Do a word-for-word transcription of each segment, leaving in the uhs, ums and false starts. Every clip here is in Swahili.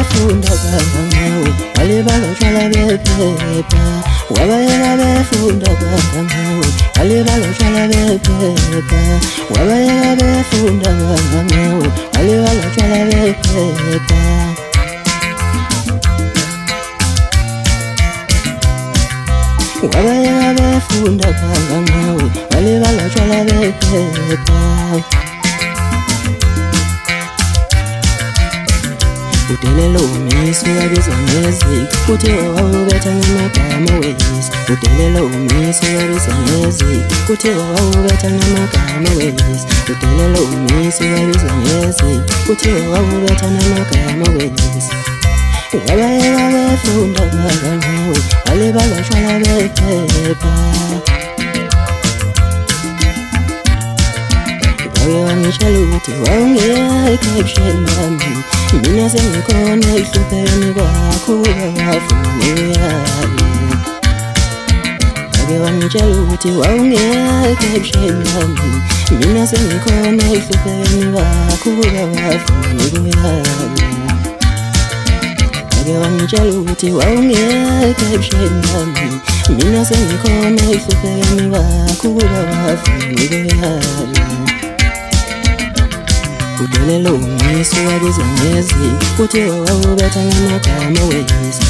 befunda kangangawe walibala utshwala bephepha wabayeka befunda kangangawe walibala utshwala bephepha wabayeka befunda kangangawe walibala utshwala bephepha wabayeka befunda kangangawe walibala utshwala bephepha udelelo umisi wabiza ngeziki kuthiwa wawubetha ngamagama weyisi udelelo umisi wabiza ngeziki kuthiwa wawubetha ngamagama weyisi udelelo umisi wabiza ngeziki kuthiwa wawubetha ngamagama weyisi wabayeka befunda kangangawe walibala utshwala bephepha wake wangitshela ukuthi wawungekho ebusheni bami mina sengikhona ihluphekeni kwakho wafuna uyalo wake wangitshela ukuthi wawungekho ebusheni bami mina sengikhona ihluphekeni kwakho wafuna uyalo wake wangitshela ukuthi wawungekho ebusheni bami mina sengikhona ihluphekeni kwakho wafuna uyalo udelelo umisi wabiza ngeziki kuthiwa wawubetha ngamagama weyisi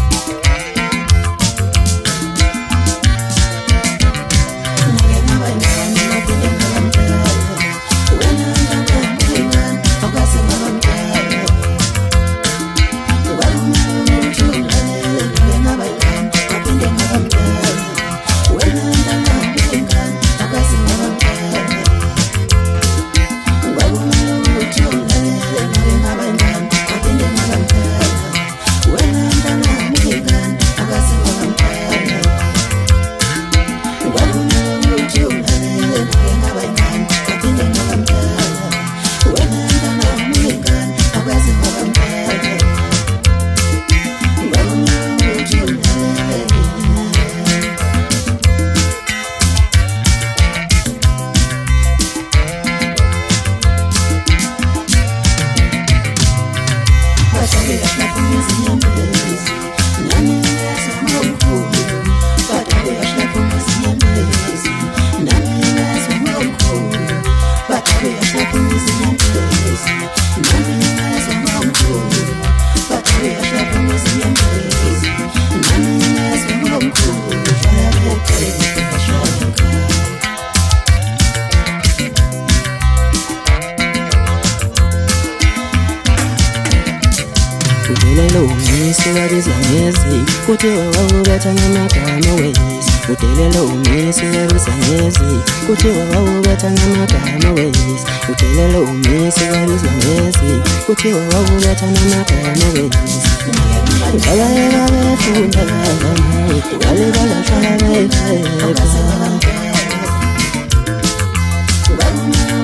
udelelo umisi wabiza ngeziki kuthiwa wawubetha ngamagama weyisi udelelo umisi wabiza ngeziki kuthiwa wawubetha ngamagama weyisi udelelo umisi wabiza ngeziki kuthiwa wawubetha ngamagama weyisi wabayeka befunda kangangawe walibala utshwala bephepha